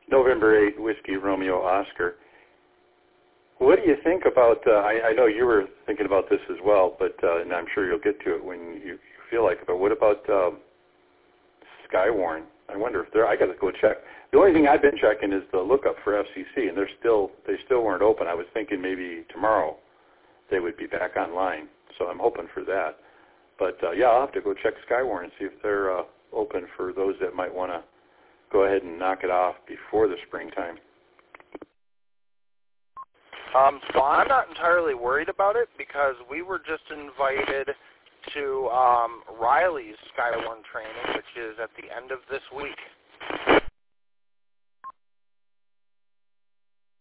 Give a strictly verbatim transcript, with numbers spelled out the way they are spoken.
November eighth, Whiskey Romeo Oscar. What do you think about, uh, I, I know you were thinking about this as well, but uh, and I'm sure you'll get to it when you, you feel like it, but what about um, Skywarn? I wonder if they're, I got to go check. The only thing I've been checking is the lookup for F C C, and they're still, they still weren't open. I was thinking maybe tomorrow they would be back online, so I'm hoping for that. But, uh, yeah, I'll have to go check Skywarn and see if they're uh, open for those that might want to go ahead and knock it off before the springtime. Um, so I'm not entirely worried about it because we were just invited to um, Riley's Skywarn training, which is at the end of this week.